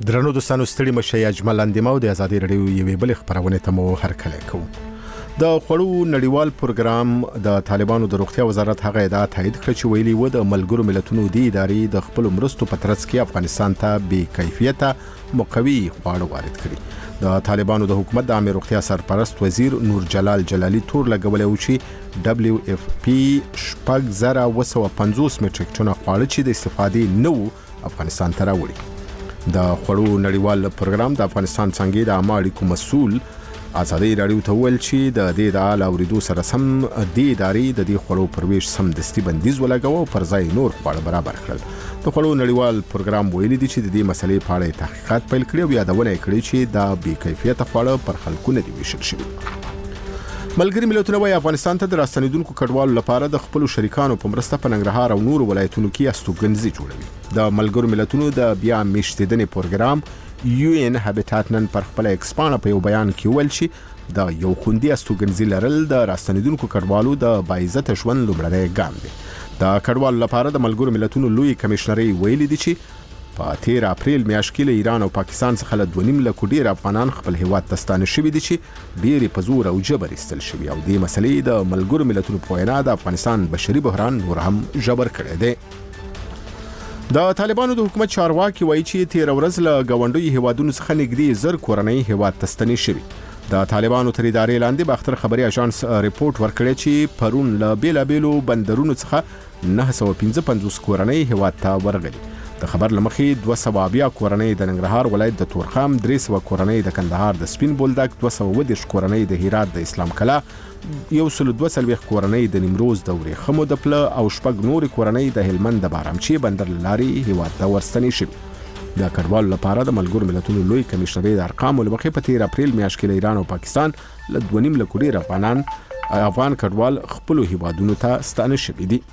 درنو دوستانو ستړي مشه اجمل اندیمو د ازادي رادیو یوې بل خبرونه ته مو هرکلی کوم. د خوړو نړیوال پروګرام د طالبانو د روغتیا وزارت هغه ادعا تایید کړ چې ویلي و د ملګرو ملتونو د ادارې د خپل مرستو په ترڅ کې افغانستان ته بې کیفیته مقوي خواړه وارد کړي. د طالبانو د حکومت د عامه روغتیا سرپرست وزیر نور جلال جلالی تور لګولې و چې WFP 6250 میټریک ټن خواړه چې د استفادې نو افغانستان ته راوړي. د خوړو نړیوال پروګرام د افغانستان څنګه د عامه اړیکو مسؤل ازادي رادیو ته ویل چې د دې د الاوریدو سره سم د ادارې د دې خوړو پرويش سم دستي بندیز ولګاوه پر ځای نور خواړه برابر کړل. د خوړو نړیوال پروګرام ویلي دی چې د دې مسلې په اړه تحقیقات پیل کړي او یادونه کړې چې دا بې کیفیته خواړه پر خلکو نه دي ویشل شوي. ملګری ملتونه وايي افغانستان ته د راستنیدونکو کډوالو لپاره د خپل شریکانو په مرسته په ننګرهار او نور ولایتونو کې استوګنځي جوړوي. د ملګرو ملتونو د بیا میشتېدنې پروګرام UN هابیټات نن پر خپل ایکسپانه په یو بیان کې ویل چې د یو خوندي استوګنځي لرل د راستنیدونکو کډوالو د باعزت ژوند لومړنی ګام دی. د کډوالو لپاره د ملګرو ملتونو لوی کمشنري ویلي دی چې په 13 اپریل میاشت کې له ایران او پاکستان څخه له 2.5 لک ډیر افغانان خپل هیواد ته ستانه شوي دي چې ډیر په زور او جبر ایستل شوي او د مسلې د ملګرو ملتونو په وینا د افغانستان بشري بحران نور هم جبر کړی دی. د طالبانو د حکومت چارواکي وایي چې 13 ورځ له غونډوي هیوادونو څخه نږدې زر کورنۍ هیواد ته ستنې شوي. د طالبانو تر ادارې لاندې باختر خبري اژانس ریپورت ورکړی چې پرون له بیلابیلو بندرونو څخه 955 کورنۍ هیواد ته ورغلي. د خبر لمخې 200 کورنۍ د ننګرهار ولایت د تورخم، 300 کورنۍ د کندهار د سپین بولدک، 210 کورنۍ د هرات د اسلام کلا، 142 کورنۍ د نیمروز د ورېخمو د پله او شپږ نور کورنۍ د هلمند د بارامچی بندر لاري هیواد ته ورستنې شوي. د کډوالو لپاره د ملګرو ملتونو لوی کمشنري د ارقامو لمخې په 13 اپریل میاشت کې له ایران او پاکستان له 2.5 لک ډیر افغان کډوال خپل هیوادونو ته ستانه شوي دي.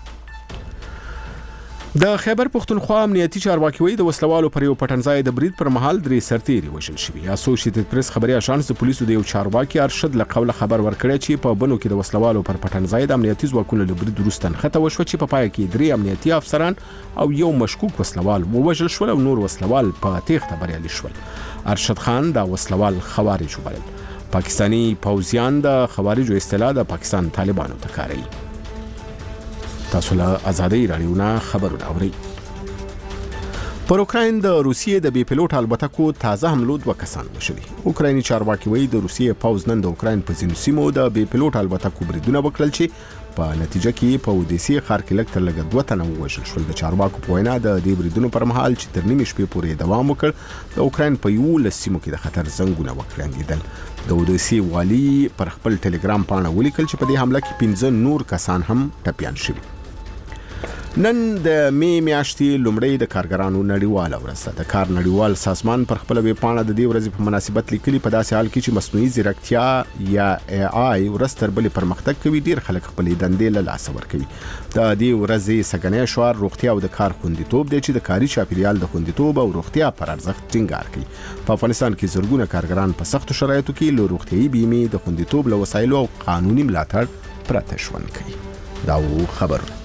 د خیبر پختونخوا امنیتي چارواکي وایي د وسلوالو پر یو پټنځای د برید پر مهال 3 سرتیري وژل شوي. اسوسییټډ پریس خبري اژانس د پولیسو د یو چارواکي ارشد له قوله خبر ورکړی چې په بنو کې د وسلوالو پر پټنځای د امنیتي ځواکونو له برید وروسته نښته وشوه چې په پای کې 3 امنیتي افسران او یو مشکوک وسلوال ووژل شول او نور وسلوال په تېښته بریالي شول. ارشد خان دا وسلوال خوارج وبلل. پاکستانی پوځیان د خوارجو اصطلاح د پاکستان طالبانو ته کاروي. تاسو له ازادي رادیو نه خبرونه اورئ. پر اوکراین د روسیې د بي پيلوټ الوتکو تازه حملو 2 کسان وشوي. اوکرایني چارواکي وایي د روسیې پوځ نن د اوکراین په ځینو سیمو د بي پيلوټ الوتکو بریدونه وکړل چې په نتیجه کې په اودیسي ښار کې لږ تر لږه 2 تنه ووژل شول. د چارواکو په وینا د دې بریدونو پر مهال چې تر نیمې شپې پورې دوام وکړ د اوکراین په 11 سیمو کې د خطر زنګونه وکړنګېدل. د اودیسي والي پر خپل ټلګرام پاڼه ولیکل چې په دې حمله کې 15 نور کسان هم ټپيان شوي. نن د می میاشتې لومړی د کارګرانو نړیواله ورځ ده. د کار نړیوال سازمان پر خپل ویب پاڼه د دې ورځې په مناسبت لیکلي په داسې حال کې چې مصنوعي ځیرکتیا یا AI ورځ تر بلې پرمختګ کوي ډیر خلک خپلې دندې له لاسه ورکوي. د دې ورځې سګنی شعار روغتیا او د کار خوندیتوب دی چې د کاري چاپیریال د خوندیتوب او روغتیا پر ارزښت ټینګار کوي. په افغانستان کې زرګونه کارګران په سختو شرایطو کې له روغتیايي بیمې د خوندیتوب له وسایلو او قانوني ملاتړ پرته ژوند کوي. دا خبرونه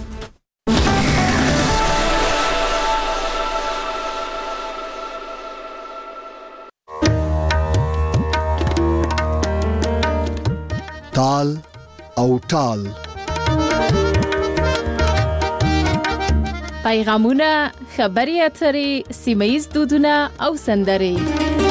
تال او ټال پیغامونه، خبري اترې، سیمه‌ییز دودونه او سندرې.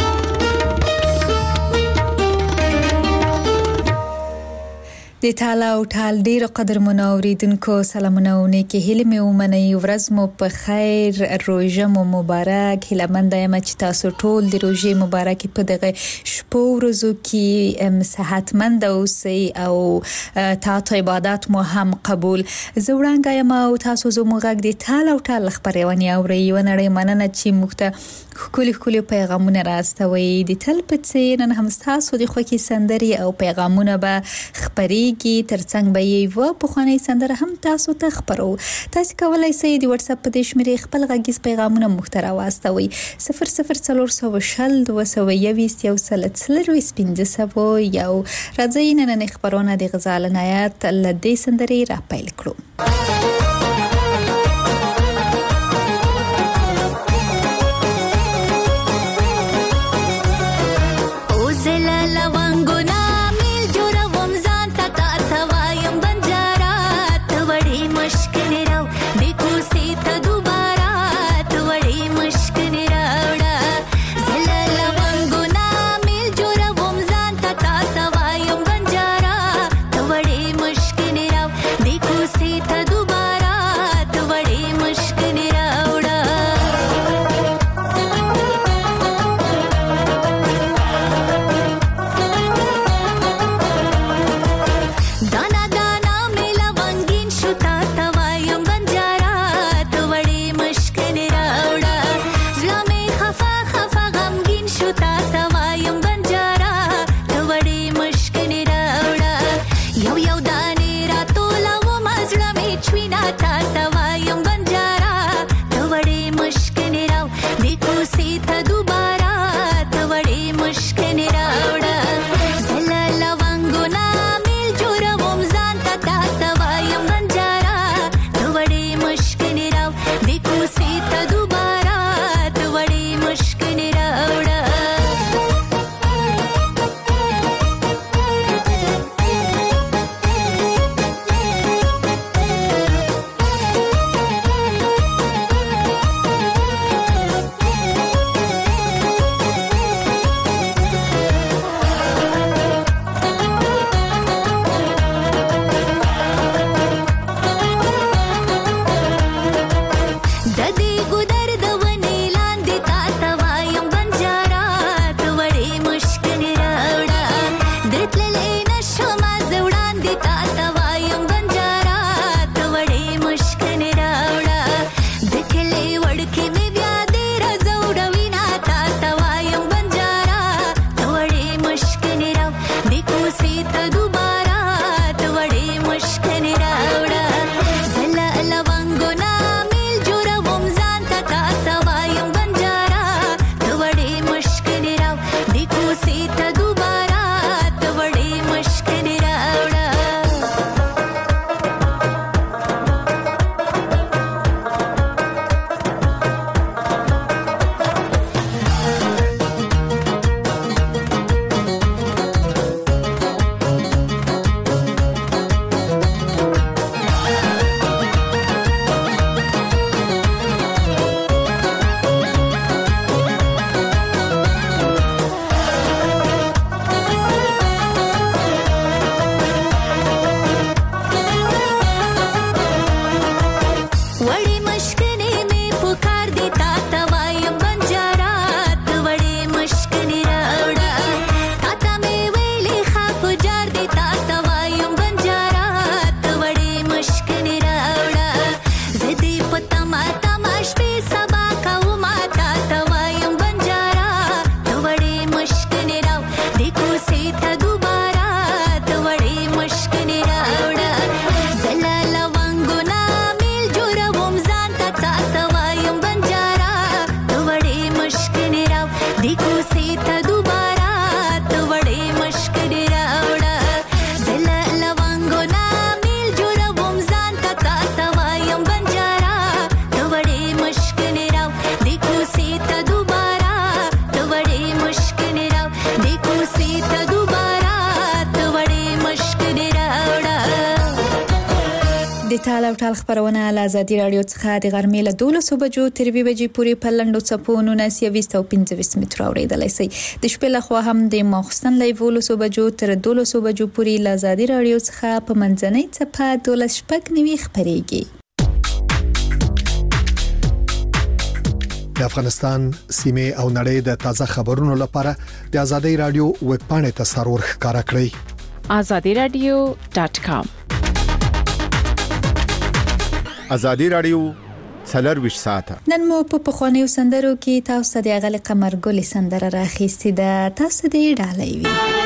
د تال او ټال ډیر قدر منوریدونکو سلامونه او نیکی هیله مې ومنئ. ورځ مو په خیر، روژه مو مبارک. هیله مند یم چې تاسو ټول د روژې مبارک په دغه شپو ورځو کې صحتمند اوسئ او تاسو عبادت مو هم قبول. زه وړاندې یم او تاسو زموږ غږ د تال او ټال خبرونه اورئ. ونړۍ مننه چې موږ ته خولي پیغامونه راستوي. د تل په څیر نن هم تاسو د خوکي سندري او پیغامونه به خبري کې ترڅنګ به یو په خواني سندره هم تاسو ته خبرو. تاسو کولای شئ د واتس اپ په دې شمیرې خپل غږیز پیغامونه محتوا واستوي 00400 221 یو سلسله سپینځه یو. راځي نن خبرونه د غزال نایات لدې سندري را پیل کړو. د ټال او ټال خبرونه له ازادي رادیو څخه د غرمې له 12 بجو تر 2 بجې پورې په لنډو چپونو 19 او 25 متر اوریدلای شئ. د شپې له خوا هم د ماخستن له 12 بجو تر 12 بجو پورې له ازادي رادیو څخه په منځنۍ چپه 12 شپږ نیوي خبريږي. د افغانستان سیمه او نړۍ د تازه خبرونو لپاره د ازادي رادیو ویب پاڼې ته سرور ښکارا کړئ. azadiradio.com. ازادي رادیو څلرويش ساعته. نن مو په پخوانیو سندرو کې تاسو د غل قمر ګل سندره راخېستې ده. تاسو دې ډالۍ وي.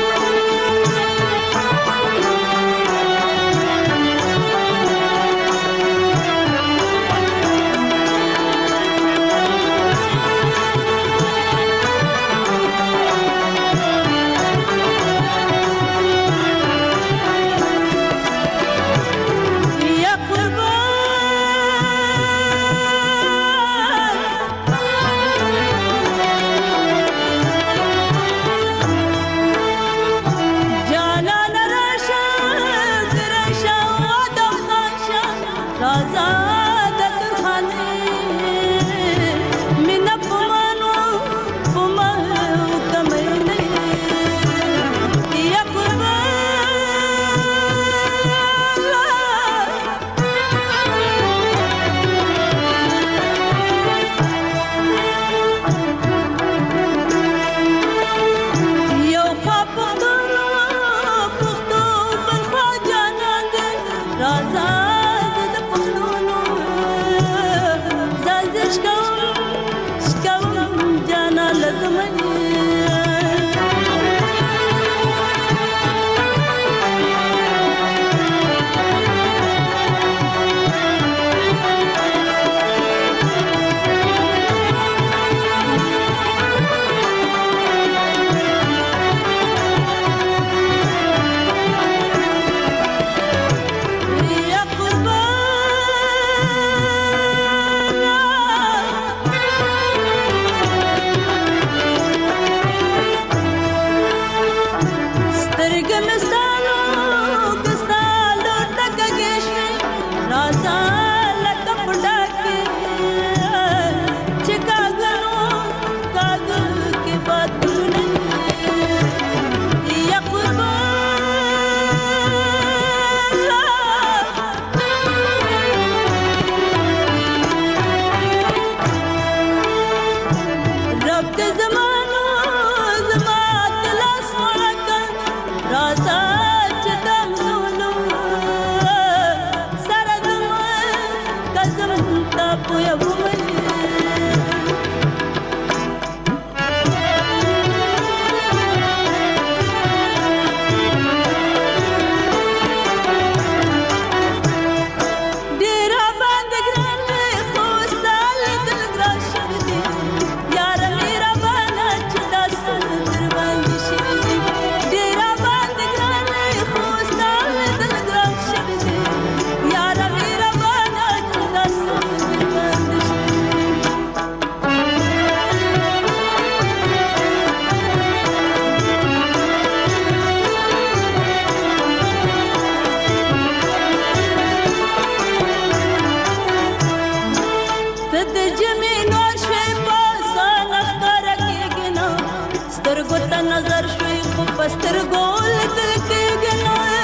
پستر ګول دکې ګلای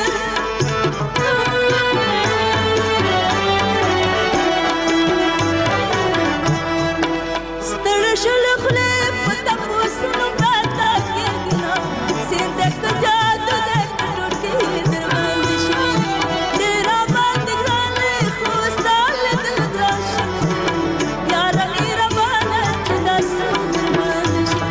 ستړ شل خله پتا پوسنو پتا کې ګنا سین دک جادو دک ټوټي درمند شي تیرا باندې ګرانه خوستال دل دراش یار میرا باندې داس درمند شي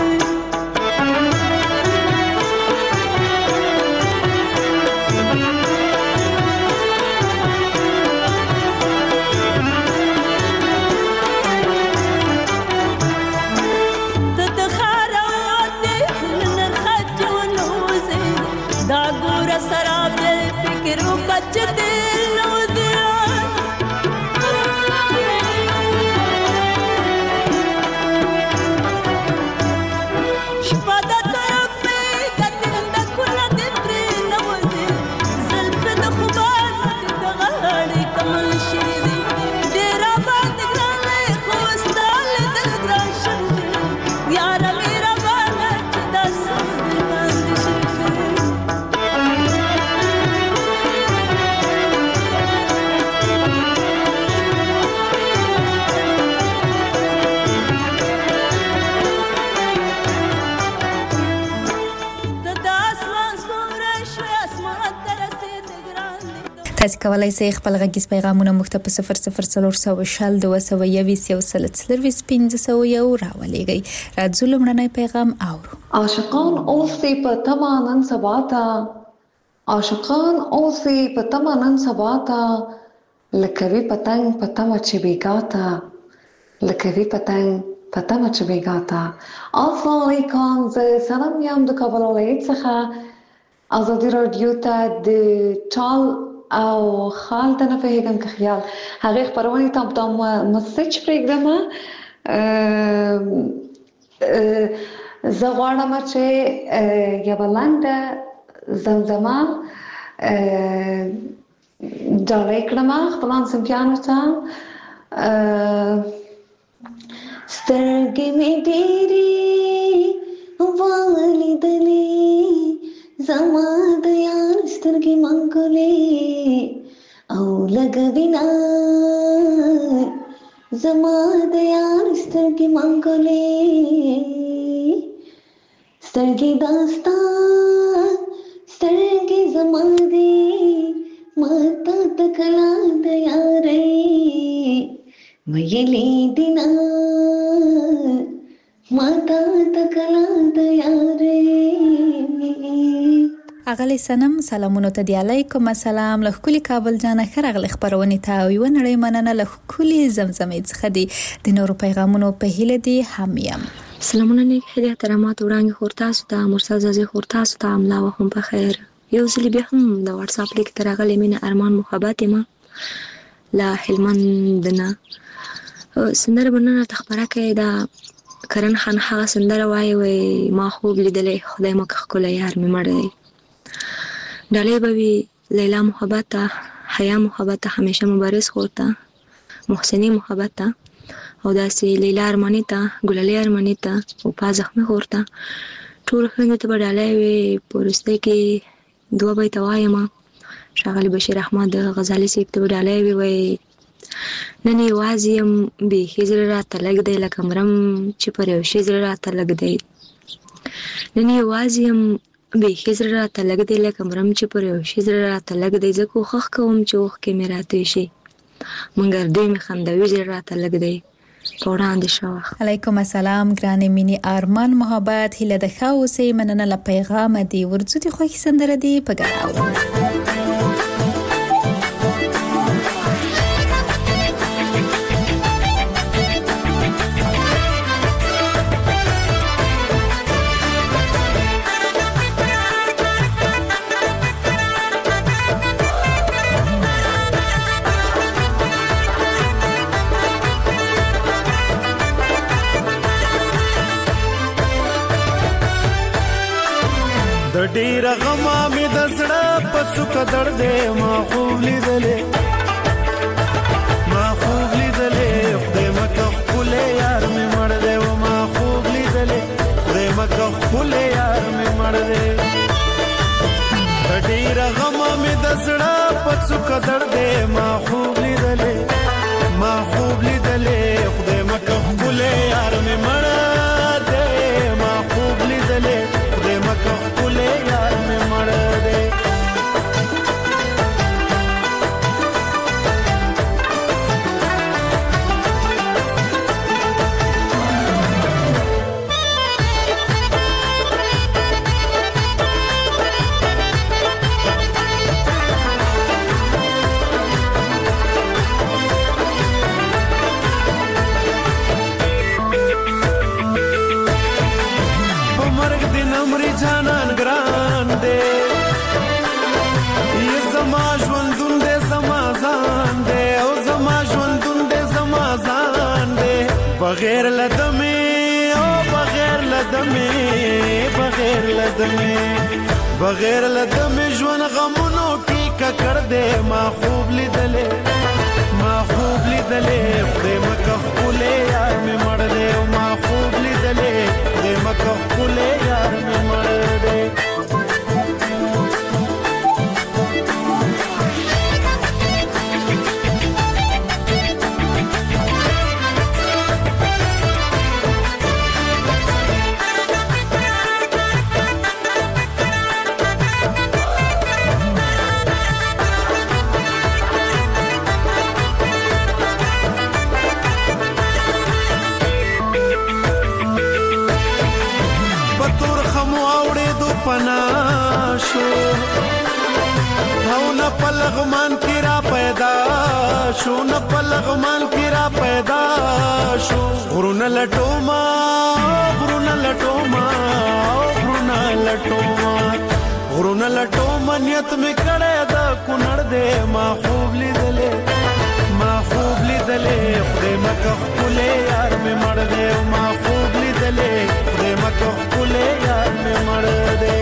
تاسو کولای شئ خپل غږیز پیغامونه موږ ته په 0040 راولېږئ. راځو لومړنی پیغام اورو. عاشقان اوسې په تمه نن سباته عاشقان اوسې په تمه نن سباته لکوي پتنګ په تمه چې بیګاته لکوي پتنګ په تمه چې بیګاته. السلام علیکم. زه سلام یم د کابل ولایت څخه. ازادي رادیو ته د ټال او خال ته نه فهمم که خیال هغه خبرونه ته مسج پرېږدم. زه غواړم چې یو لنډه زمزمه ډالۍ کړم خپلان سمپیانو ته. سترګې مې ډېرې ولیدلې زما د یار سترګې منګولې او لګوینا زما د یار سترګې منګولې سترګې داستا سترګې زما دې ماته تکلا د یارې ویلې دینا ماته تکلا د یارې. اغلی سنم سلامونو ته دی علیکم السلام. له کلی کابل جانه خرغلی خبرونه ته یو نړۍ مننه له کلی زمزمې څخه دی د نورو پیغامونو په هیله دی هم یم. سلامونه نیک هدیه احترامات وړاندې خورتاسو ته مرتضی زی خورتاسو ته املا وهم په خیر. یو ځل بیا هم د واتس اپ لیک تر غلې مینه ارمان محبت ما لا هلمند نه سندره بننه تخبره کې دا کرن خان هغه سندره وای ما خوب لیدلې خدای مکه خپل یار مې مړ دی. ډالۍ بوي لیلا محبت حیا محبت همیشه مبارز خورتا محسنی محبت او داسې لیلا ارمانی ته ګلالي ارمانی ته او پازخمه خورتا ټول خلک ته ډالۍ وي. پرسته کې دوه بیت وایم شاغلی بشیر احمد غزالی سیب ته ډالۍ وي نن یوازې به هجر را تلګ دی لکه مرم چې پر یو شی زړه را تلګ دی نن یوازې به هجر را تلګ دی لکه مرم چې پر یو شی زړه را تلګ دی زه کوخ کوم چې وخت کې مې راته شي مګر دې مې خندوي زړه را تلګ دی وړاندې شو. علیکم السلام ګرانې مینی ارمان محبت هله د خاوسې مننه ل پیغام دی ورڅو دي خو سندره دی په ګاو. ډیر غما مې د زړه په څوک درځه ما خوب لیدلې خدای مکه خپل یار مې مړ دی ما خوب لیدلې خدای مکه خپل یار مې مړ دی. پڅو کډړ دې ما خوب لیدلې ما خوب لیدلې خدای مکه خپلې یار مې مړ دې ما خوب لیدلې خدای مکه خپلې یار مې مړ دې جانان ګران دې یہ زما ژوندون دې زما ځان دې او زما ژوندون دې زما ځان دې بغیر لدمې او بغیر لدمې بغیر لدمې بغیر لدمې ژوند غمونو کې ککړ دې ما خوب لیدلې ما خوب لیدلې خدای مکه خپلې یار مې مړ دې ما خوب لیدلې خدای مکه خپلې یار مې مړ دې پناشو او نه پلغمان کی را پیدا شو نه پلغمان کی را پیدا شو غرونه لټوما غرونه لټوما غرونه لټوما غرونه لټوما نیت می کړه دا کونړ دې ما خوب لیدلې ما خوب لیدلې خدای مکه خپلې یار می مړ دې ما خوب لیدلې خدای مکه خپلې یار می مړ دې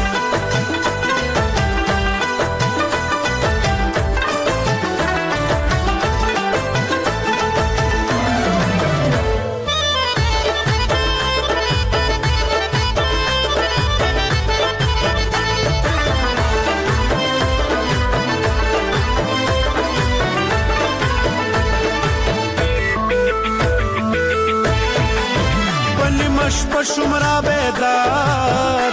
شمرا بیدار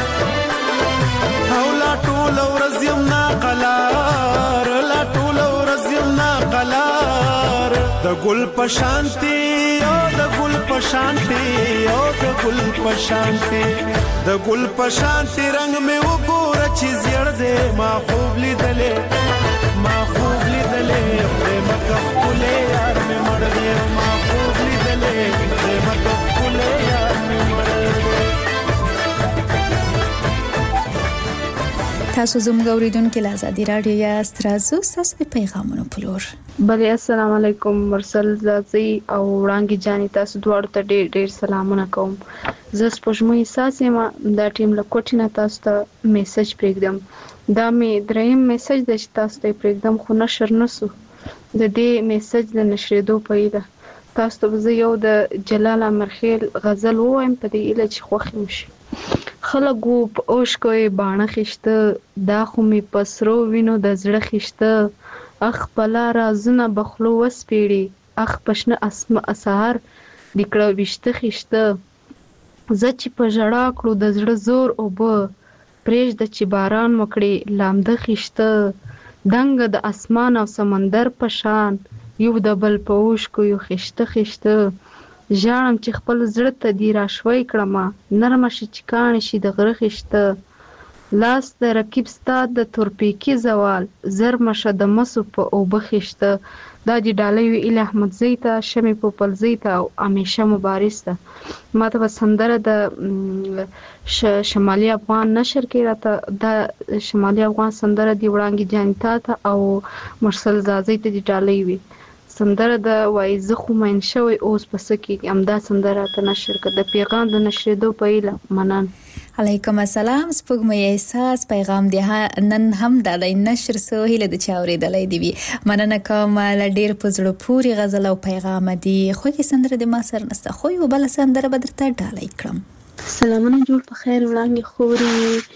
او لا ټول ورځ یم ناقلار لا ټول ورځ یم ناقلار د ګل پشانتی او د ګل پشانتی او د ګل پشانتی د ګل پشانتی رنگ مې وګوره چې زیړ دې ما خوب لیدلې ما خوب لیدلې خدای مکه خپلې یار مې مړ دې ما خوب لیدلې خدای مکه خپلې یار تاسو زموږ اوریدونکو له آزادي رادیو یا سترازو تاسو د پیغامونو په لور بله السلام علیکم مرسل زازي او وړانګي جاني تاسو دواړو ته ډېر ډېر سلامونه کوم زه سپوږمۍ ساسې ما دا ټیم له کوټې نه تاسو ته میسج پرېږدم دا مې دریم میسج دی چې تاسو ته پرېږدم خو نشر نسو د دې میسج د نشرېدو په هیله تاسو ته زه یو د جلال امرخیل غزل ووایم په دې هیله چې خوښ مو شي خلکو په اوښکو باڼه خیشته دا خو مې په سرو وینو د زړه خیشته اخ بلا رازونه بخلو وسپېړي اخ په شنه سهار د کړه ویشته خیشته زه چې په ژړا کړو د زړه زور اوبه پرېږده چې باران وکړي لامده خیشته دنګه د اسمان او سمندر په شان یو د بل په اوښکو یو خیشته خیشته ژاړم چې خپل زړه ته دې راشوی کړمه نرمه شي چې کاڼې شي د غره خیشته لاس د رقیب ستا د تورپیکي زوال زرمه شه د مسو په اوبه خیشته دا د ډالۍ وی اله احمدزی ته شمې پوپلزی ته او همیشه مبارز ته ما ته سندره د شمالي افغان نشر کې راته د شمالي افغان سندره دی وړانګي جانتا ته او مرسل زازي ته د ډالۍ وی سندره د وای زه خو مین شوی اوس پس کې امدا سندره ته نشر کړ د پیغام د نشریدو په اله منن علیکم السلام سپوږمۍ احساس پیغام دی نن هم د نشر سو هله د چاوري دلې دی وی مننه کوم ل ډیر پزړو پوری غزل او پیغام دی خو کې سندره د ما سر نسته خو یو بل سندره بدرته ډالۍ کړم سلامونه جوړ په خیر وړاندې خوري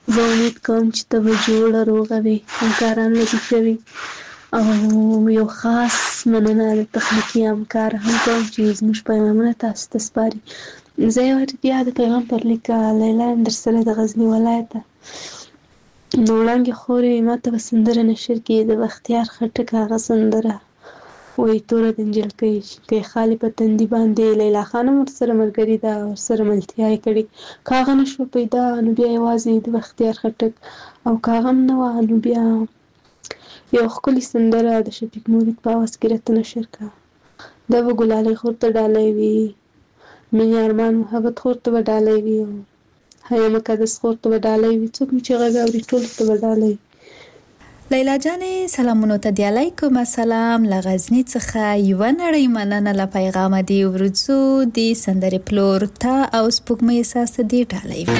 زه امید کوم چې ته به جوړه روغه وي، همکاران لږ کوي او یو خاص مننه د تخنیکي همکار هم کوم چې زموږ پیغامونه تاسو ته سپاري. زه یو بیا د پیغام پر لیک لیلا یم درسره د غزني ولایته. نو وړانګې خورې ما ته به سندره نشر کړي د بختیار خټک هغه سندره وایي توره د نجلکۍ که یې خالي په تندي باندې. لیلا خان هم ورسره ملګري ده، ورسره ملتیا یې کړې. که هغه نه شوه پیدا نو بیا یوازې د بختیار خټک، او که هغه هم نه وه نو بیا یو ښکلې سندره د شفیق مورید په اواز کې راته نشر کړه. دا به ګلالۍ خور ته ډالۍ وي، مینې ارمان محبت خور ته به ډالۍ وي، او حیا مقدس خور ته به ډالۍ وي. څوک مې چې غږ اوري ټولو ته به ډالۍ وي. لیلا جانې سلامونو ته دی علیکم السلام له غزني څخه یوه نړۍ مننه له پیغامه دی ورځو د سندرې پلور ته او سپوږمۍ احساس ته دی ډالۍ وي.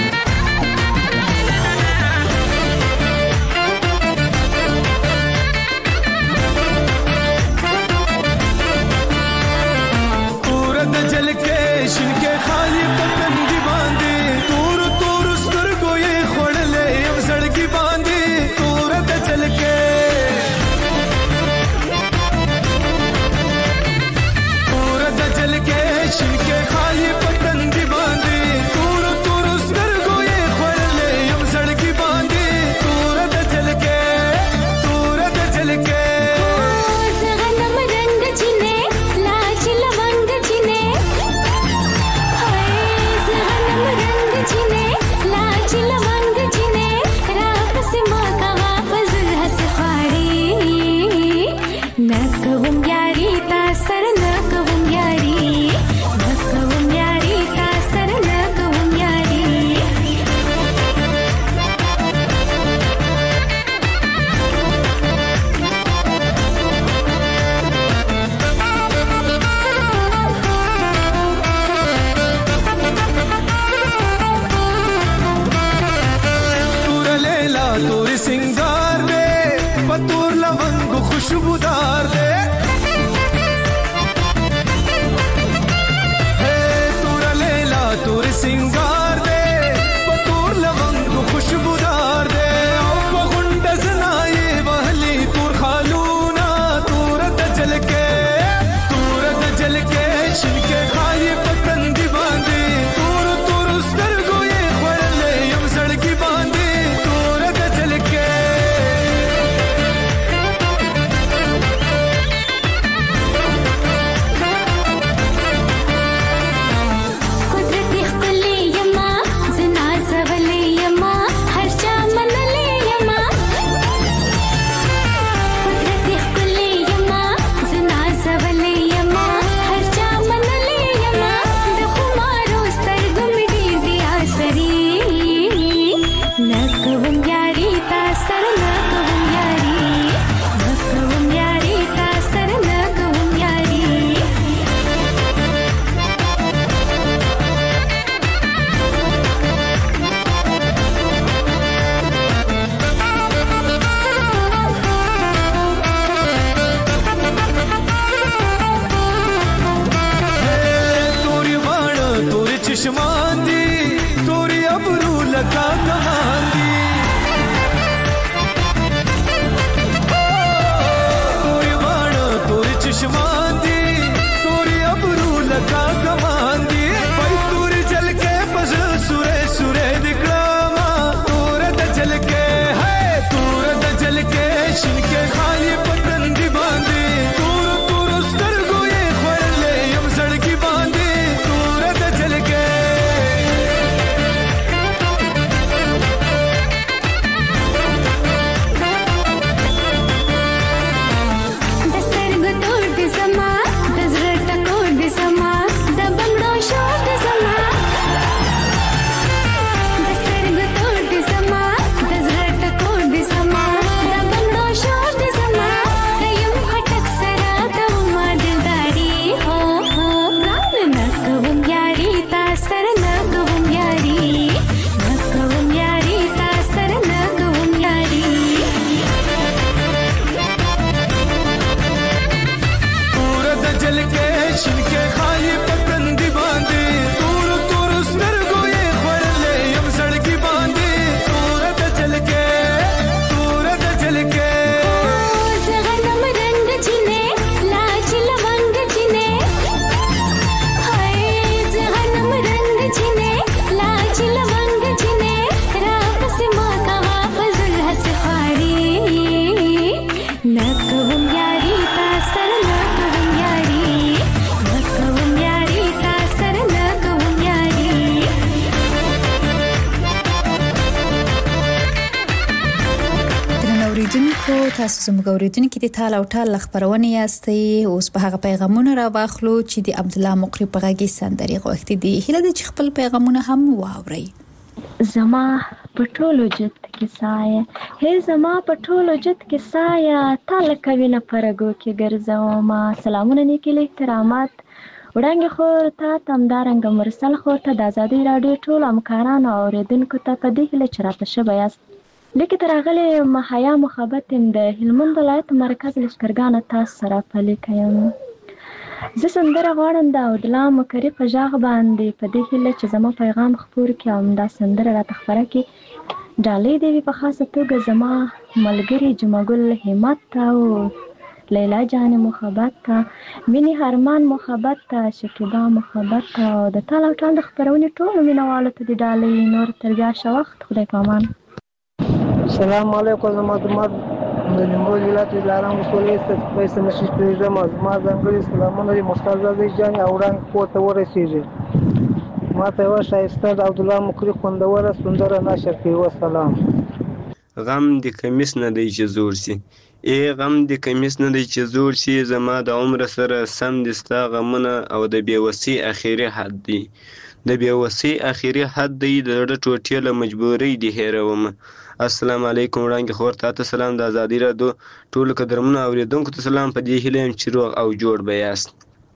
تاسو زموږ اوریدونکو د تال او ټال خبرونه یاستئ. اوس په هغه پیغامونه را واخلو چې د عبد الله مقری په غږی سندري غوښتي دي. هله د خپل پیغامونه هم واوري. زما پټولو جت کې سایه، هي زما پټولو جت کې سایه، تال کوي نه پرګو کې ګرځوما. سلامونه نیکی له احترامات وړاندې خور ته تمدارنګ مرسل خور ته د آزادۍ رادیو ټول همکارانو او اوریدونکو ته په دې هیله چې راته شوی یاست. لیکن تراغلی محیا محبت د هلمند ولایت مرکز لشکرګان تاسو سره پلي کوم. زه سندره غواړم د عبد الله مقری په ژغ باندې په دې هیله چې زما پیغام خپور کړي او دا سندره راته خبره کړي. ډالۍ دی په خاصه توګه زما ملګری جمعګل همت او لیلا جان محبت ته، مینی هرمان محبت ته، شکیبا محبت ته او د تال او ټال د خبرونې ټولو مینوالو ته د ډالۍ نور تر بیا ښه وخت. خدای پامان. السلام علیکم. زما د نیمروز ولایت دلارام ولسوالۍ څخه پیسې نشي پرېږدم. زما ځانګړي سلامونه د مرسل زادې جان او وړاندې کور ته ورسېږي. ما ته یوه ښایسته د عبدالله مقری خوندوره سندره نشر کوي. وسلام. غم د کمیس نه دی چې زور سي، ای غم د کمیس نه دی چې زور سي، زما د عمر سره سم دي ستا غمونه او د بېوسۍ اخري حد دی، د بېوسۍ اخري حد دی، د زړه ټوټې له مجبورۍ دې هېرومه. السلام علیکم. وړاندې خور ته سلام. د ازادۍ راډیو ټولو قدرمنو اوریدونکو ته سلام. په دې هیله یم چې روغ او جوړ به یاست.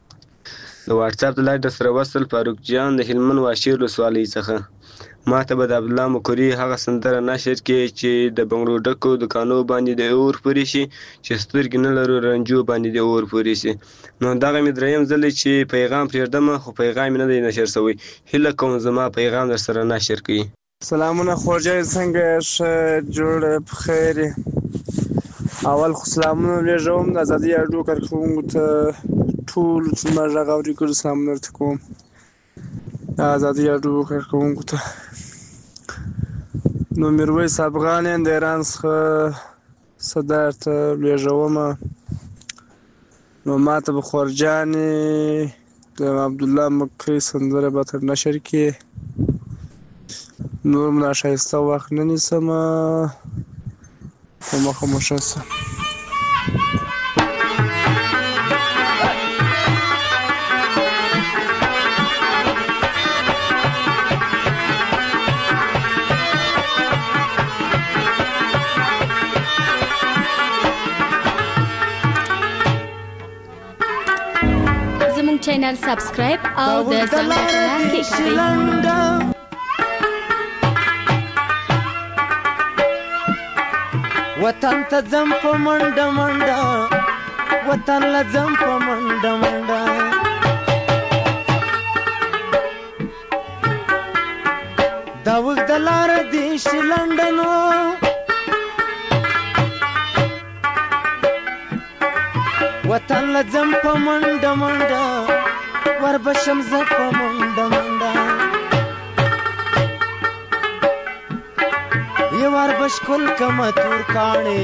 د واتس اپ د لارې در سره وصل فاروق جان د هلمند واشیر ولسوالۍ څخه. ما ته به د عبدالله مقری هغه سندره نشر کړي چې د بنګړو ډکو دکانو باندې د اور پورې شي، چې سترګې نه لرو رنجو باندې د اور پورې شي. نو دغه مې دریم ځل چې پیغام پرېږدم، خو پیغام نه دی نشر شوی. هیله کوم زما پیغام در سره نشر کړي. سلامونه خورجای، څنګه ښه جوړ په خیر. اول خو سلامونه لېږم د ازادۍ راډیو کارکوونکو ته ټول چې ما غږ اوري ګل سلامونه درته کوم. د ازادۍ راډیو کارکوونکو ته نو میرویس افغان د ایران څخه صدر ته لېږوم. نو ما ته به خورجانې د عبدالله مقری سندره به تر نشر کړي. نور ملا ښایسته وخت نه نیسمه، په مخه مو ښه شه. زموږ چینل سبسکرایب او د زنګ بټن کلیک کړئ. وطن ته ځم په منډه منډه، وطن له ځم په منډه منډه، دا اوږده لاره دې شي لنډنو، وطن له ځم په منډه منډه، وربشم زه په منډه منډه، یوار بشکل کما تور کاڼې،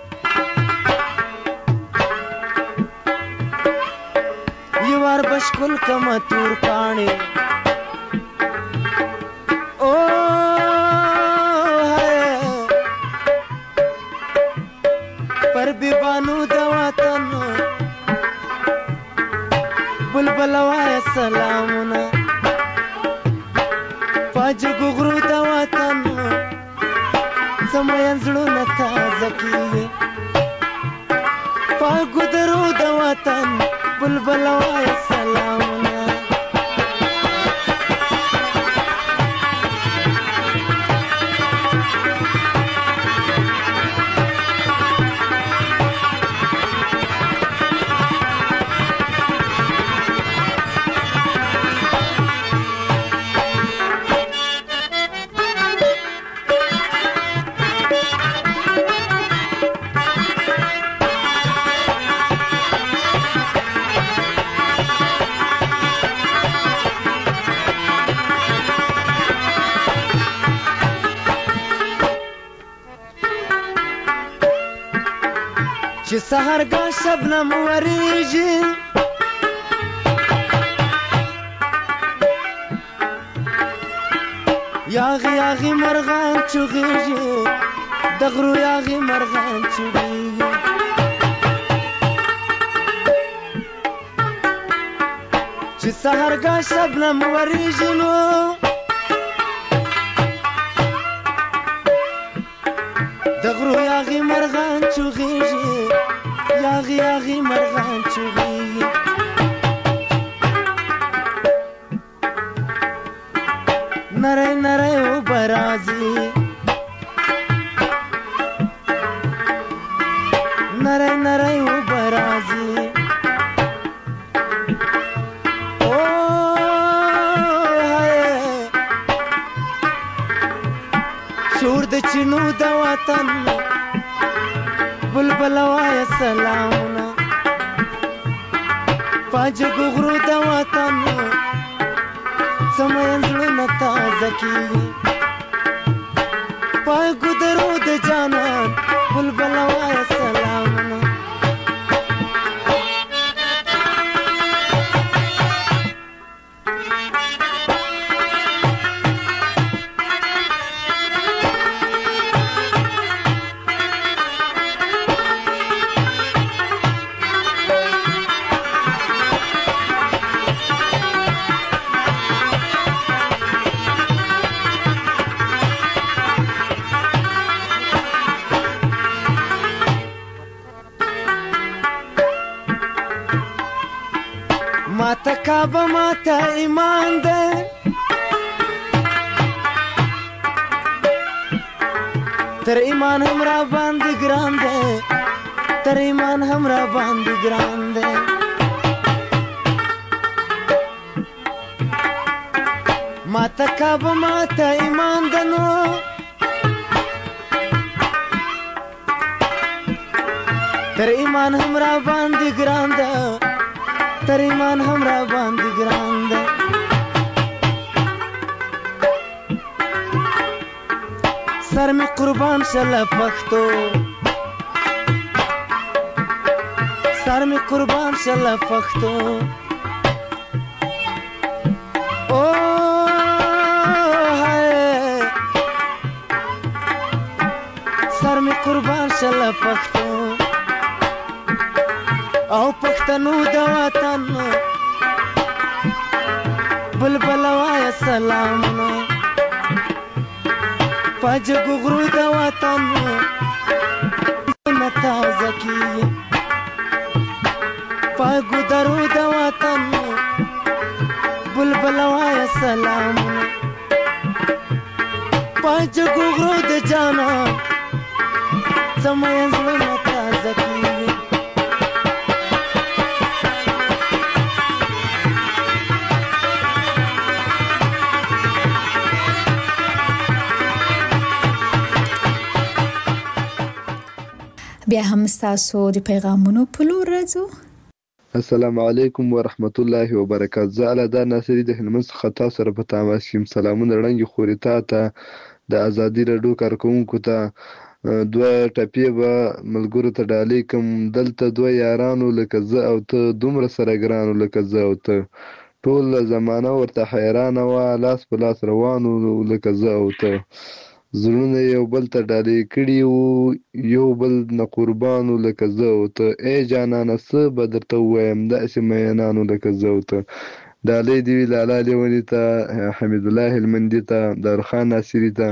یوار بشکل کما تور کاڼې، او پر بیبانو د وطن بلبل وایه سلامونه، پاجګو غرو د وطن زموږ زړونه تازه کیږي، پاګو درو د وطن بلبل وایه سلامونه. چې سهرګاه شبنم وریږي، یاغي یاغي مرغان چغېږي، د غرو یاغي مرغان چغېږي، چې سهرګاه شبنم وریږي نو د غرو یاغي مرغان چوغېږي یاغي مرغان چوغېږي نری اوبه راځي نری اوبه راځي شور د چینو د وطن بلبل وایه سلامونه پاجګو غرو د وطن سمین زړونه تازه کېږي پاګو درو د جانان بلبل وایه سلامونه ماته کعبه ماته ایمان ده تر ایمان هم را باندې ګران ده تر ایمان هم را باندې ګران ده ماته کعبه ماته ایمان ده نو تر ایمان هم را باندې ګران ده تر ایمان هم را باندې ګران ده سر می قربان شله پښتو سر می قربان شله پښتو او هاي سر می قربان شله پښتو او پښتنو د وطن بلبل وایه سلامونه پاجګو غرو د وطن زړونه تازه کېږي پاګو درو د وطن بلبل وایه سلامونه پاجګو غرو د جانان سمین زړونه تازه کېږي بیا هم تاسو د پیغامونو په لور راځو. السلام علیکم ورحمت الله وبرکاته. زه علدا ناصری د هلمند څخه تاسو سره په تماس یم. سلامونه وړاندې خوري ته د ازادي راډیو کارکونکو ته دوه ټپې به ملګرو ته ډالۍ کوم. دلته دوه یارانو لکه زه او ته دومره سره ګرانو لکه زه او ته ټول زمانه ورته حیرانه وه لاس په لاس روانو لکه زه او ته زړونه یو بل ته ډالۍ کړي وو یو بل نه قربانو لکه زه او ته ای جانانه څه به درته ووایم داسې مینانو لکه زه او ته ډالۍ دې وي لالا لیوني ته حمید الله هلمندي ته دارخان ناصري ته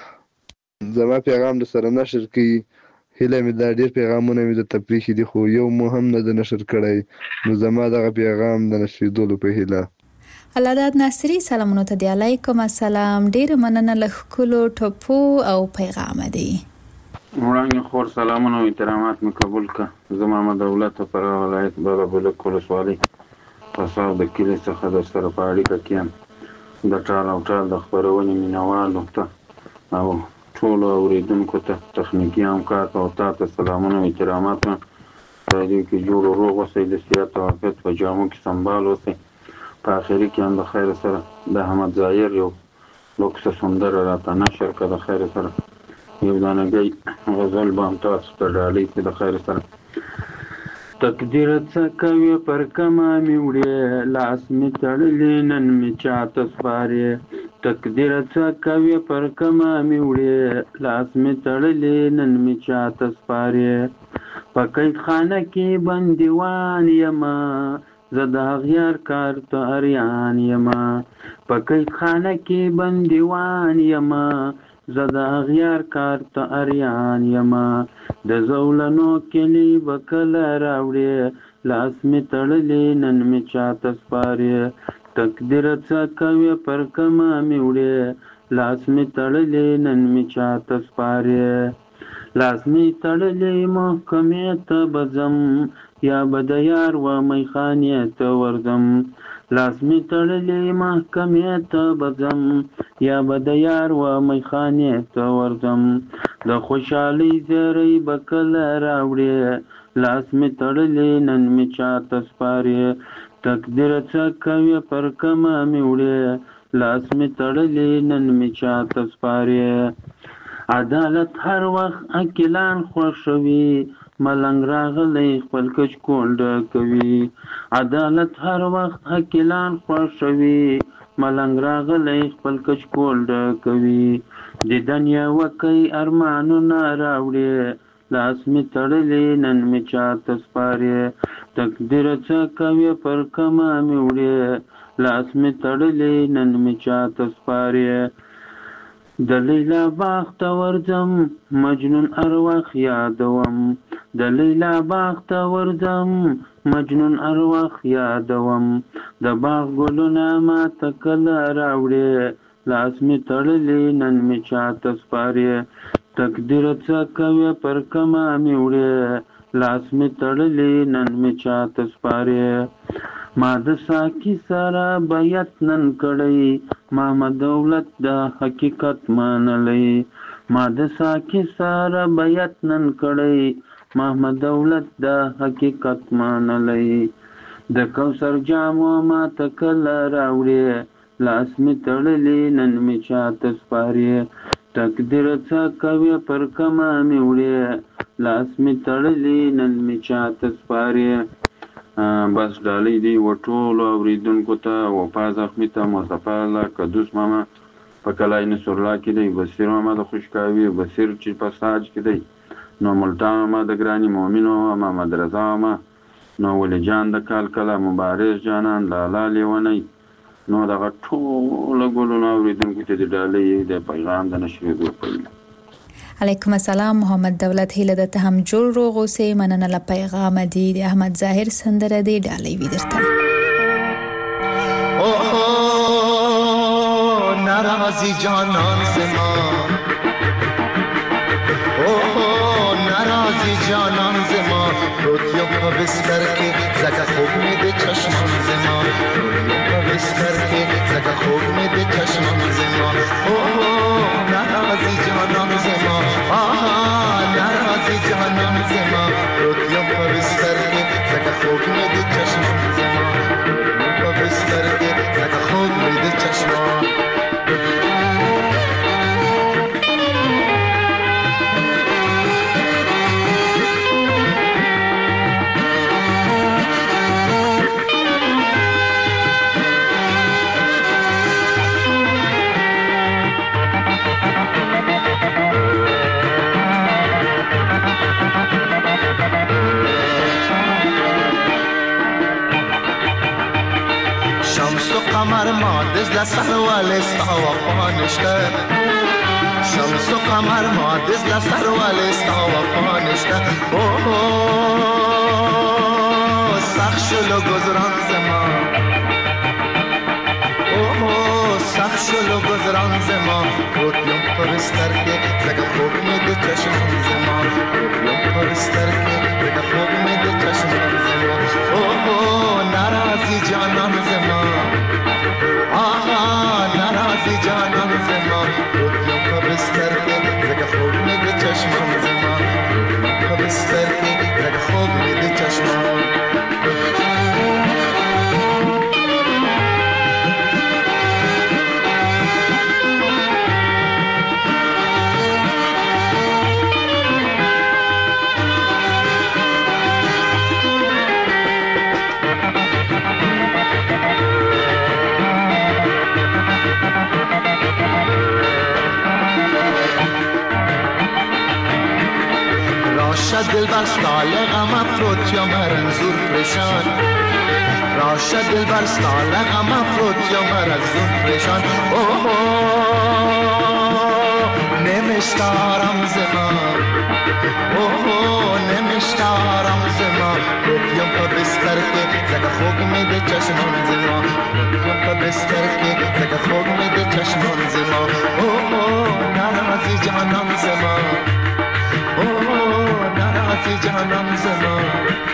زما پیغام در سره نشر کړي هیله مې دا ډېر پیغامونه مې درته پرېښي دي خو یو مو هم نه ده نشر کړی نو زما دغه پیغام د نشریدلو په هیله. علاداد ناصری سلامونه ته دی. علیکم السلام. ډیر مننه له ښکلو ټپو او پیغام دی. وړاندې خور سلامونه او احترامات مې قبول کړه. زه محمد دولت پر ولایت بلبلک ولسوالۍ قصاب د کلي څخه در سره په اړیکه کې یم. د ټال او ټال د خپرونې مینوالو ته او ټولو اورېدونکو ته تخنیکي همکار ته او تا ته سلامونه او احترامات مې په دې کې جوړ و روغ اوسئ د صحت او عافیت په جامو کې سنبال اوسئ. په آخري کې هم د خیر سره د احمد ظاهر یو لوکسه سندره راته نشر کړه د خیر سره یو دانګۍ غزل به هم تاسو ته ډالۍ کړي د خیر سره. تقدیر څه کوي پر کمه مې وړې لاس مې تړلی نن مې چاته سپارې تقدیر څه کوي پر کمه مې وړې لاس مې تړلی نن مې چاته سپارې په قید خانه کې بندیوان یمه زه د اغیار کار ته اریان یما په قید خانه کې بندیوان یما زه د اغیار کار ته اریان یما د زولنو کلی به کله راوړې لاس مې تړلی نن مې چاته سپارې تقدیر څه کوي پر کمه مې وړې لاس مې تړلی نن مې چاته سپارې لاس مې تړلی محکمې ته به ځم یا به د یار و میخانې ته ورځم لاس مې تړلی محکمې ته به ځم یا به د یار و میخانې ته ورځم د خوشحالۍ زیری به کله راوړې لاس مې تړلی نن مې چاته سپارې تقدیر څه کوي پر کمه مې وړې لاس مې تړلی نن مې چاته سپارې عدالت هر وخت عاقلان خوښوي ملنګ راغلی خپل کچ کول ډکوي عدالت هر وخت عاقلان خوښوي ملنګ راغلی خپل کچ کول ډکوي دیدن یوه کوي ارمانونه راوړې لاس مې تړلی نن مې چاته سپارې تقدیر څه کوي پر کمه مې وړې لاس مې تړلی نن مې چاته سپارې د لیلا باغ ته ورځم مجنون هر وخت یادوم د لیلا باغ ته ورځم مجنون هر وخت یادوم د باغ ګلونه ماته کله راوړې لاس مې تړلی نن مې چاته سپارې تقدیر څه کوي پر کمه مې وړې لاس مې تړلی نن مې چاته سپارې ما د ساقي سره بیعت نن کړی ما دولت د حقیقت منلی ما د ساقي سره بیعت نن کړی ما دولت د حقیقت منلی د کوثر جامو ما ته کله راوړې لاس مې تړلی نن مې چاته سپارې تقدیر څه کوي پر کمه مې وړې لاس مې تړلی نن مې چاته سپارې بس ډالۍ دی و ټولو اورېدونکو ته وفا زخمي ته مصطفی الله قدوس ماما په کلای نصرالله کې دی بصیر ماما د خوشکاوي بصیر چې په ساج کې دی نو ملتان ماما د ګراني مؤمنو محمد رضا ماما نو ولی جان د کال کله مبارز جانان لالا لیونی نو دغه ټولو ګلونو اورېدونکو ته د ډالۍ د پیغام د نشریدو پیل علیکم السلام محمد دولت هیله ده ته هم جوړ روغ اوسې مننه له پیغام دی د احمد ظاهر سندره دی ډالۍ وی درته اوه ناراضی جانان زما اوه ناراضی جانان زما روتیو په بستر کې زکه خوب می د چشمان زما روتیو په بستر کې زکه خوب می د چشمان زما اوه ناراضی جانان زما ناراضی جانان زما روتیو په بستر کې زکه خوب می د چشمان زما روتیو په بستر کې زکه خوب می د چشمان قمر ما دزل سر والستا وفا نشته شمس و قمر ما دزل سر والستا وفا نشته اوه سخت شلو گذران زما اوه سخت شلو گذران زما روتیم پرستر که زگه خوب می ده چشمان زما روتیم پرستر که زگه خوب می ده چشمان زما اوه ناراضی جانان زما ناراضی جانان زما روتیم په بستر کې زکه خوب مې د چشمان زما روتیم په بستر کې زکه خوب مې د چشمان دلبر سال غم افروت یا مرنزور پریشان راشه دلبر سال غم افروت یا مرنزور پریشان نمیشتارم زمان نمیشتارم زمان رویم پا بستر که زگه خوب میده چشمان زمان رویم پا بستر که زگه خوب میده چشمان زمان نرازی جانم زمان نرازی جانم زمان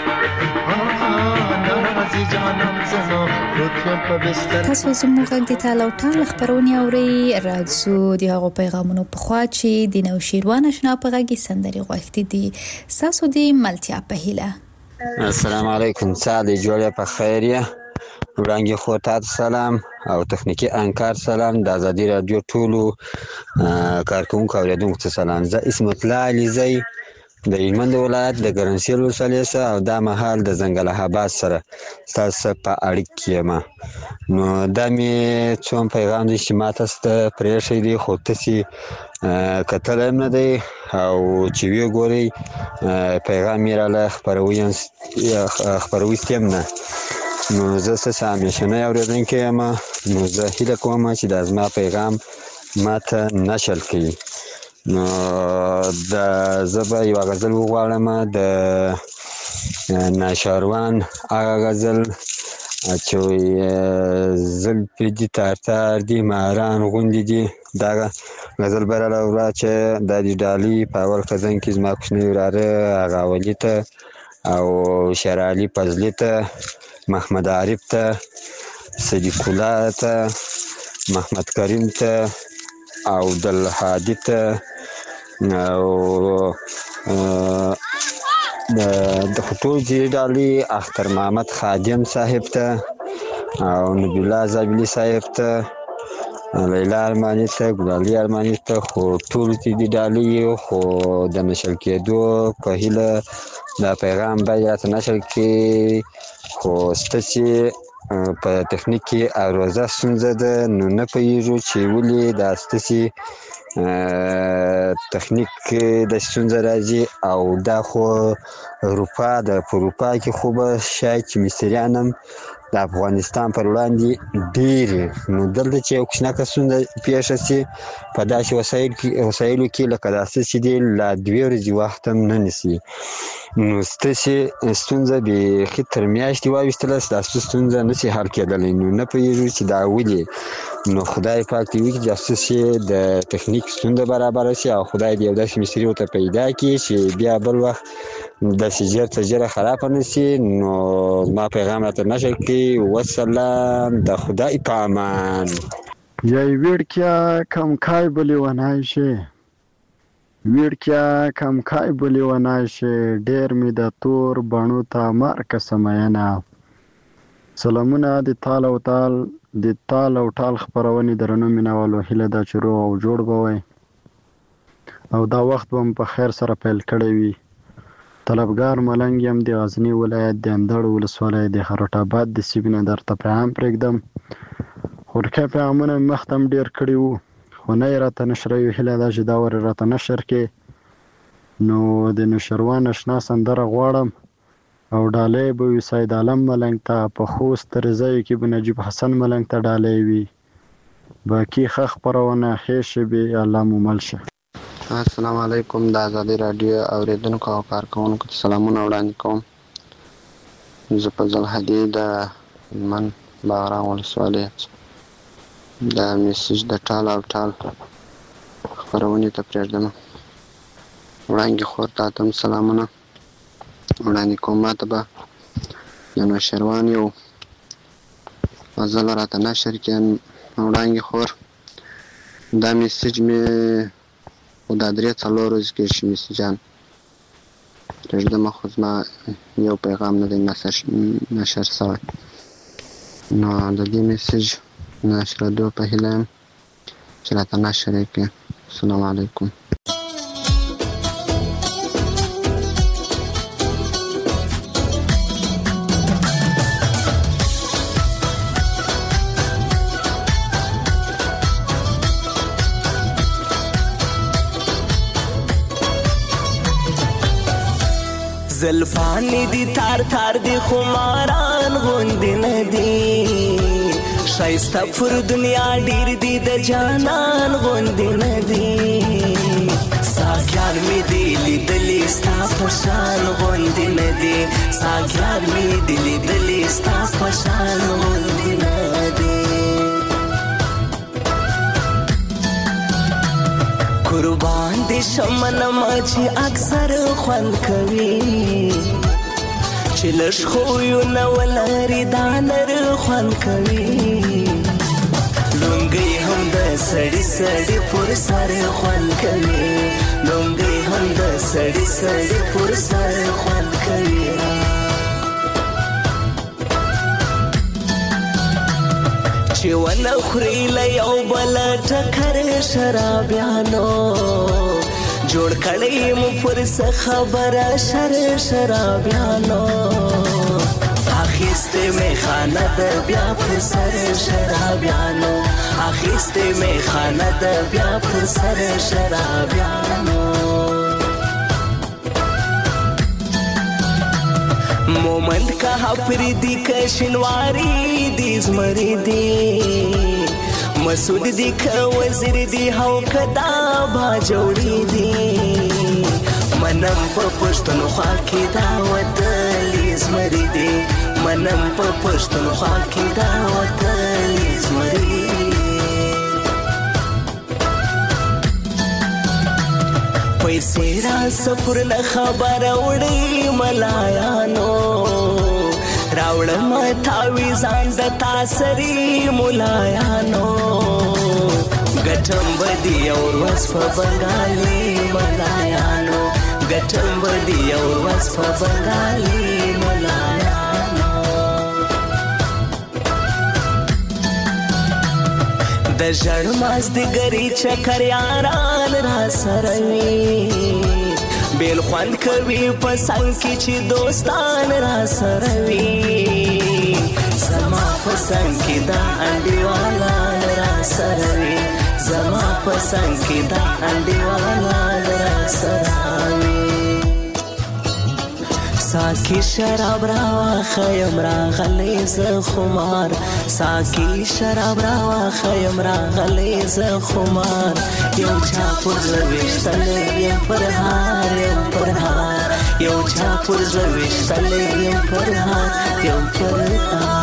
نرازی جانم زمان رویم پا بستر تاسو زموږ غږ د تعالی او تعالی خبرونه اوري راځو د هغو پیغامونو په خوا چې د نو شیروان آشنا په غږی سندري غوښتي دي ساسو دی ملتیا په هیله. السلام علیکم سعد جوړه په خیریه وړاندې خو تاسو سلام او تخنیکی انکار سلام د ازادي رادیو ټولو کارکونکو اوریدونکو ته سلام. زه اسمت الله علیزی د هلمند ولایت د ګرنسیل ولسوالۍ او دا مهال د زنګل آباد سره تاسو په اړیکه یم. نو دا می څوم پیغام دي چې ما تاسو ته پرېښی دی خو تاسو کتل هم نه دی او چې وی ګوري پیغام یې راله خبروي ستیم نه. نو زه ستاسو همیشنی اورېدونکی یم. نو زه هیله کوم چې دا زما پیغام ماته نشر کړي. نو د زبا یو غزل وغواړم د ناشاروان هغه غزل چې زل پیدي تارتار دی ماران غوندې دي دا غزل براله ورا چې د دې ډالۍ په اول خزن کې زما کوچنی وراره هغه ولي ته او شرعلي فضلي ته محمد عارف ته صدیق الله ته محمد کریم ته او عبدالهادي ته او د خطور دې ډالۍ اختر محمد خادم صاحب ته او نبی الله زابلی صاحب ته لیلا ارمانی ته ګلالي ارمانی ته خو ټول دې ډالۍ خو د نشر کېدو په هیله دا پیغام باید نشر کې خو ستاسو په تخنیک کې اروزه ستونزه ده. نو نه پوهیږو چې ولې دا ستاسو تخنیک د ستونزه راځي او دا خو اروپا د اروپا کې خو به شاید چې مصریان هم د افغانستان پر وړاندې ډېر نو دلته چې یو کوچنکه ستونزه پیښه شي په داسې وسایلو کې لکه داسې چې دی لا 2 ورځې وخت هم نه نیسي. نو ستاسو ستونزه بیخي تر میاشتې واویستله ستاسو ستونزه نشي حل کېدلی. نو نه پوهیږو چې دا ولې. نو خدای پاک دې وکړي چې ستاسو د تخنیک ستونزه برابره شي او خدای دې یو داسې مستري ورته پیدا کړي چې بیا بل وخت داسې ژر خرابه نه شي. نو زما پیغام راته نشر کړي. وسلام د خدای په امان. یای ویړکیا کم کای بلی ونای شي ویړکیا کم کای بلی ونای شي ډېر می د تور بڼو ته مارکه سمینه. سلامونه د تال او ټال خبرونه درنو مینوالو هیله دا چې روغ او جوړ بوي او دا وخت هم په خیر سره پیل کړی وي. طلبګار ملنګ یم د غزنی ولایت د اندړ ولسوالۍ د خروټ آباد د سیبینه درته پیغام پرېږدم. خورکه پیغامونه مختم ډیر کړي وو خو نه راته نشروي هله دا چې دا ور راته نشر کې. نو د نشروان آشنا سندره غواړم او ډالۍ به وي سید عالم ملنګ ته په خوست رضای کې به نجیب حسن ملنګ ته ډالۍ وي. باقي خخ پرونه خېش به الله مومل شه. السلام علیکم د ازادي رادیو اوریدونکو او کارکونکو ته سلامونه وړاندې کوم. زه په زلحدي د من بغران ولسوالۍ د میسج د ټال او ټال خبرونې ته پرېږدم. وړاندې خور ته هم سلامونه وړاندې کوم. ماته به د نوشیروان یو غزل راته نشر کړي. وړاندې خور دا میسج مې خو دا 3-4 ورځې کې شي میسجان پرېږدم خو زما یو پیغام نه دی نشر سوی. نو د دې میسج نشرېدو په هیله یم چې راته نشر یې کړي. السلام علیکم. زلفانی دی تار تار دی خماران غوندې نه دي ښایسته پر دنیا ډېر دي د جانان غوندې نه دي ساقیان مې دي لیدلي ستا په شان غوندې نه دي ساقیان مې دي لیدلي ستا په شان غوندې نه دي قربان دي شمنما چې اکثر خوند کوي چې لږ خویونه ولري دا نر خوند کوي لونګۍ هم د سړي سړي پر سر خوند کوي لونګۍ هم د سړي سړي پر سر خوند کوي چې ونه خوري له یو بل ټکر شرابیانو جوړ کړی مو پر څه خبره شرابیانو اخیستې مې خانه د بیا پر سر شرابیانو اخیستې مې خانه د بیا پر سر شرابیانو مومند کا پریدی کا شنواری دی زمری دی مسعود دی کا وزیر دی هاو کدا با جوړی دی منم په پښتونخوا کې دا وتلی زمری دی منم په پښتونخوا کې دا وتلی زمری پیسې را سفر نه خبر وړي ملایانو راوړم تاویزان د تاسری ملایانو ګټم بدی اور وس په بنگالي ملایانو ګټم بدی اور وس په بنگالي ملایانو د ژړ مازدیګري چکر یاران را سره وي بیل خوند کوي په څنګ کې چې دوستان را سره وي زما په څنګ کې دا انډیوالان را سره وي زما په څنګ کې دا انډیوالان را سره وي ساقی شراب راواخیم راغلی زه خمار ساقی شراب راواخیم راغلی زه خمار یو چا پر زړه ویشتلی یم پر هار یم پر هار یو چا پر زړه ویشتلی یم پر هار یم پر هار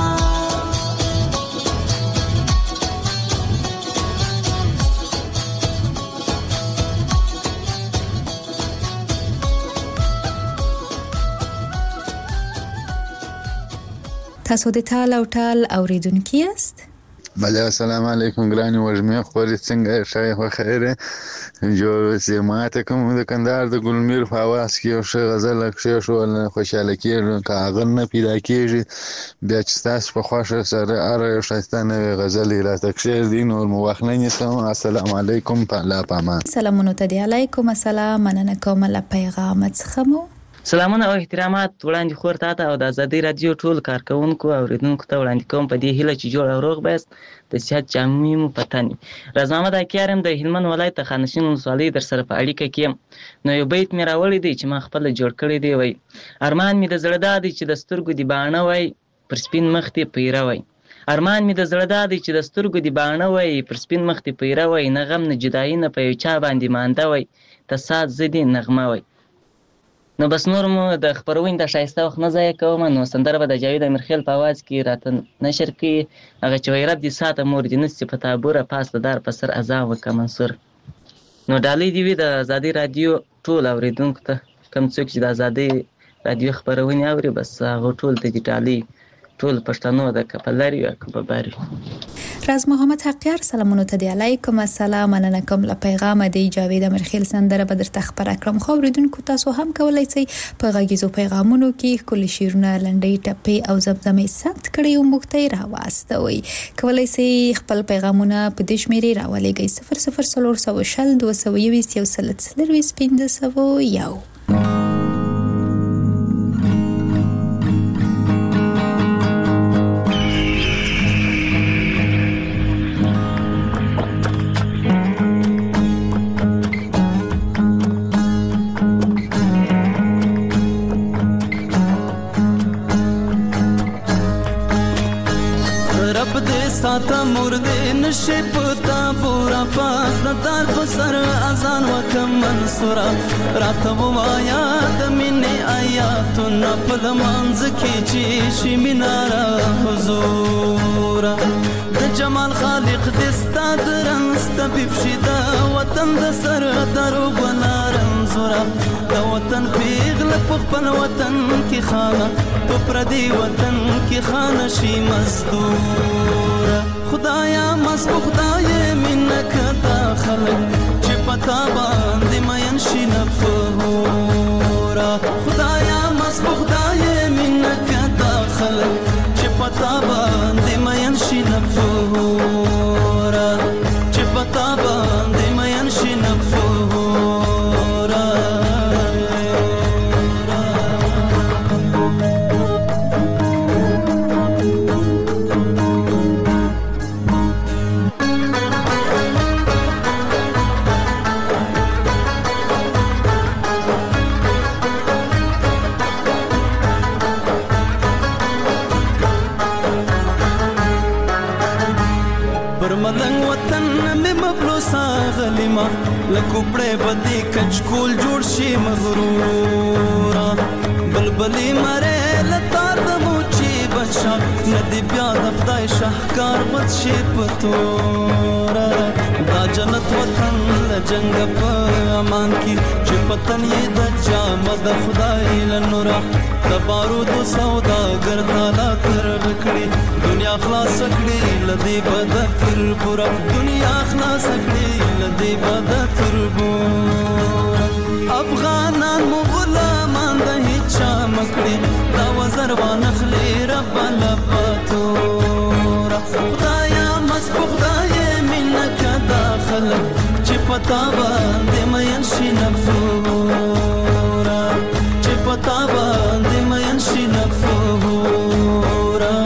تاسو د ټال او ټال اوریدونکي یاست؟ بله السلام علیکم ګرانې وږمې خورې څنګه ښه خو خیره جوړ اوسې ماته کوم د کندهار د ګلمیر په اواز کې یو ښه غزل کښېښول خوشحاله کېږم که هغه نه پیدا کېږي بیا چې ستاسو په خوښه سره هره یو ښایسته نوې غزلې راته کښېږدي نور مو وخت نه نیسم السلام علیکم په الله پامان سلامونه ته دی علیکم السلام مننه کوم له پیغام څخه مو سلامونه او احترامات وړاندې خور ته او د آزادۍ رادیو ټول کارکونکو او اوریدونکو ته وړاندې کوم په دې هیله چې جوړ او روغ بست د صحت جامې مو پتني راز محمد اکیارم د هلمند ولایت خانشین ولسوالۍ در سره په اړیکه کې نو یو بیت مې راوړی دی چې ما خپل جوړ کړی دی وای ارمان مې د زړه دادی چې د سترګو دی باڼه وای پر سپین مخ ته پیره وای ارمان مې د زړه دادی چې د سترګو دی باڼه وای پر سپین مخ ته پیره وای نه غم نه جدایي نه په یو چا باندې مانده وای ته سات زدي نغمه وای نو بس نور مو د خبرونې د ښایسته وخت نه ضایع کوم نو سندره به د جاوید امیرخیل په اواز کې راته نشر کړي هغه چې وایي رب دې ساته مور دې نسي په تابوره پاس د دار په سر اذان وکړه منصور نو ډالۍ دې وي د ازادۍ رادیو ټول اوریدونکو ته کوم څوک چې د ازادۍ رادیو خبرونې اوري بس هغه ټول ته دې ډالۍ ټول پښتنو د کپلاري او کباباري راز محمد حقیار سلامونه ته دی علیکم السلام مننه کوم له پیغام دی جاوید امیرخیل سندره به درته خبر کړم خو اوریدونکو تاسو هم کولای شئ په غږیزو پیغامونو کې کلی شیرونه لنډۍ ټپې او زمزمې ثبت کړئ او موږ ته راواستوئ کولای شئ خپل پیغامونه په دې شمیرې راولېږئ 00322 ساته مرده نشي پتا بورا پاس دار پسر ازان وکم منصورا راته وایا د مینې آیاتونه په لمانځ کې چې شي میناره حضور د جمال خالق دستا درنس طبيب شي د وطن د سر درو بلارم زورا د وطن پیغله په خپل وطن کې خانه په پردي وطن کې خانه شي مزدور خدایا مسبو خدای منک تا خلق چې پتا باندې مین شي نه پهورا خدایا مسبو خدای منک تا خلق چې پتا باندې مین شي نه پهورا چې پتا باندې مین شي نه پهورا ملنګ وطن مې مبلوسا غلیما لکوپړې بدی کچکول جوړ شي مغرورا بلبلی مره لتار د موچی بچا ندی بیا د خدای شاهکار بد شي پتورا دا جنت وطن لجنګ په امان کی چې پتن یې د جام د خدای لنورا د بارود سودا ګرځالا تر غکړي دنیا خلاص کړي لدی بد تر پورا دنیا خلاص کړي لدی بد تر پورا افغانان مغلامان د هیچا مکړي دا وزر وانخلي رب لپاتورا خدایا مسبو خدای منک داخل چې پتا باندې مین شي نفورا چې پتا باندې مین شي نفورا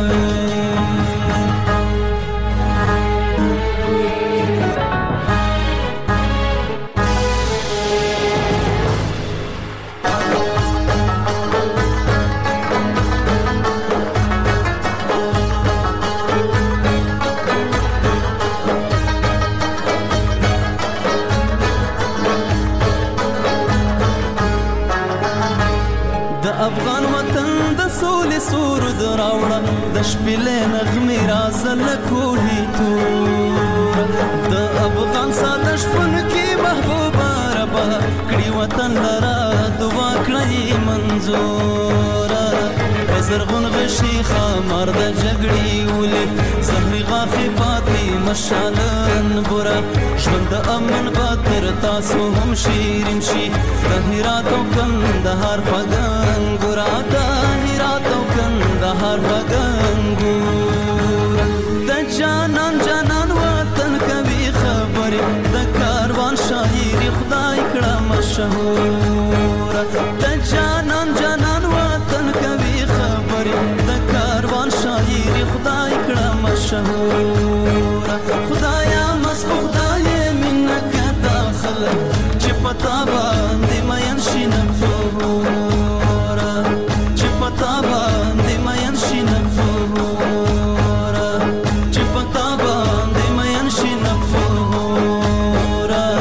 افغان وطن د سولې سرود راوړه د شپېلې نغمې رازل کوهي تور د افغان ساده شپون کې محبوبه ربه کړي وطن لرا دعا کړئ منظوره په زرغون غشي خامار د جګړې ولې زهري غاښې پاتې مشالن بوره ژوند د امن به تر تاسو هم شیرین شي د هرات او کندهار فګن ګوره د هرات او کندهار فګن ګوره د جانان جانان وطن کوي خبرې د کاروان شاعري خدای کړه مشهوره د جانان جانان وطن کوي خبرې د کاروان شاعري خدای کړه مشهوره خدایا مسبو خدای منک داخل چې پتا باندې مین شي نفورا چې پتا باندې مین شي نفورا چې پتا باندې مین شي نفورا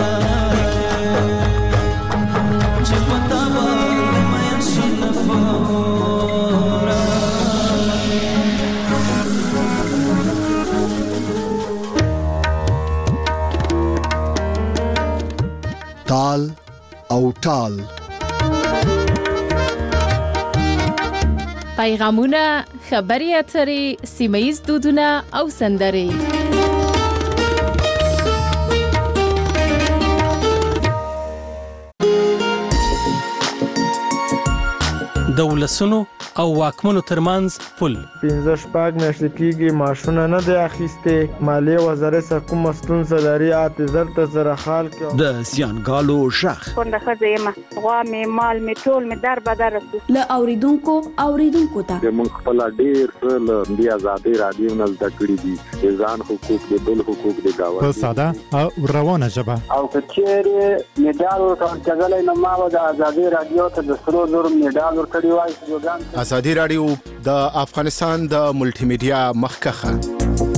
چې پتا باندې مین شي نفورا تال او ټال پیغامونه خبري اترې سیمایي دودونه او سندرې د ولسونو او واکمنو ترمنځ پل 15 میاشتې کېږي معاشونه نه دی اخیستې مالیې وزارت څخه کومه ستونزه لري اته زرته زره خال کې د زیانګالو شخ کونډه ښځه یم غوا مې مال مې ټول مې در بدر له اوریدونکو ته موږ خپل ډېر له دې آزادۍ رادیو نه زده کړي دي ځان حقوق دي بل حقوق دي گاوه په ساده او روانه ژبه او کچېره میډال ورکړل نه ما د آزادۍ رادیو ته د سرو زر میډال ورکړی وای ازادي رادیو د افغانستان د ملټي میډیا مخکخه